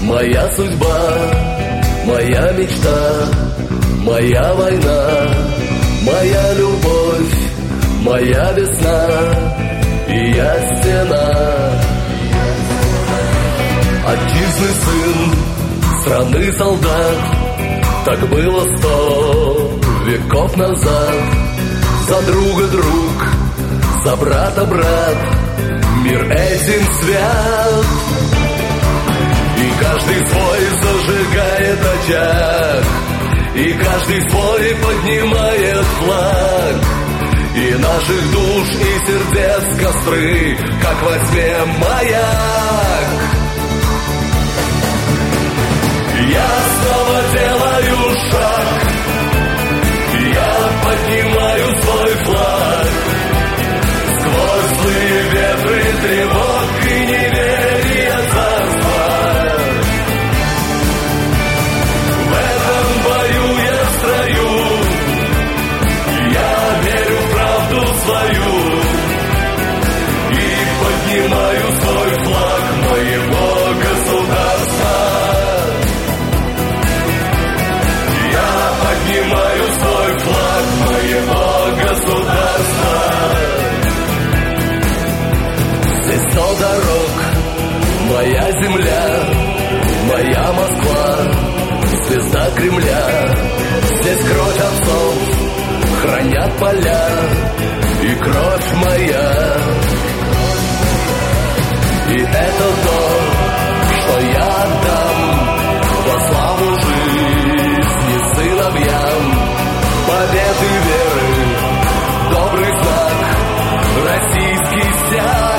Моя судьба, моя мечта, моя война, моя любовь, моя весна, и я стена. Отчизны сын, страны солдат, так было 100 веков назад. За друга друг, за брата брат, мир этим свят. И каждый свой зажигает очаг, и каждый свой поднимает флаг. И наших душ и сердец костры, как во тьме маяк. Я снова делаю шаг, я поднимаю свой флаг. Сквозь злые ветры тревог и неверия царства. В этом бою я строю, я верю в правду свою и поднимаю свой флаг моего государства. Я поднимаю свой флаг моего государства. Здесь 100 дорог, моя земля, моя Москва, звезда Кремля. Здесь кровь отцов хранят поля и кровь моя. И это то, что я отдам во славу жизни сыновьям. Победы веры, добрый знак, российский стяг.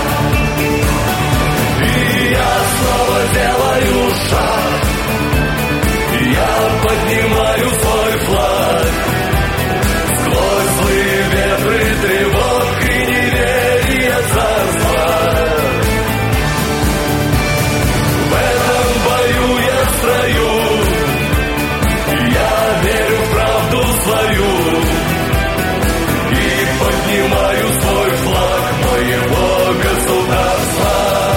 И я снова делаю шаг, я поднимаю свой флаг. Сквозь злые ветры тревог и неверия царства. В этом бою я строю, я верю в правду свою и поднимаю свой флаг моего государства.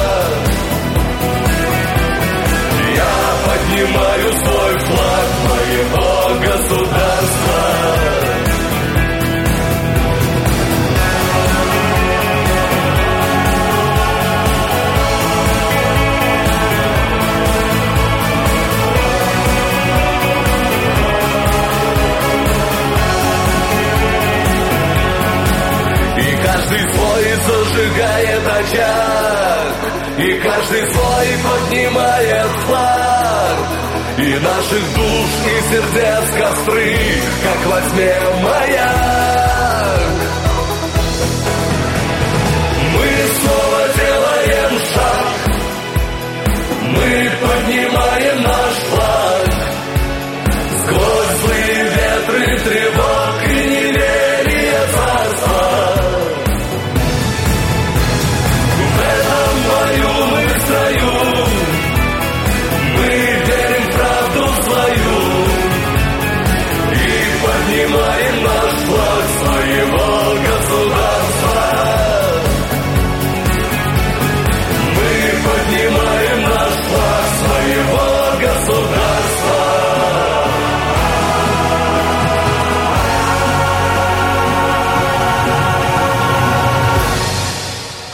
Я поднимаю свой флаг моего государства. И каждый свой зажигает очаг, и каждый свой поднимает флаг. И наших душ и сердец костры, как во тьме маяк.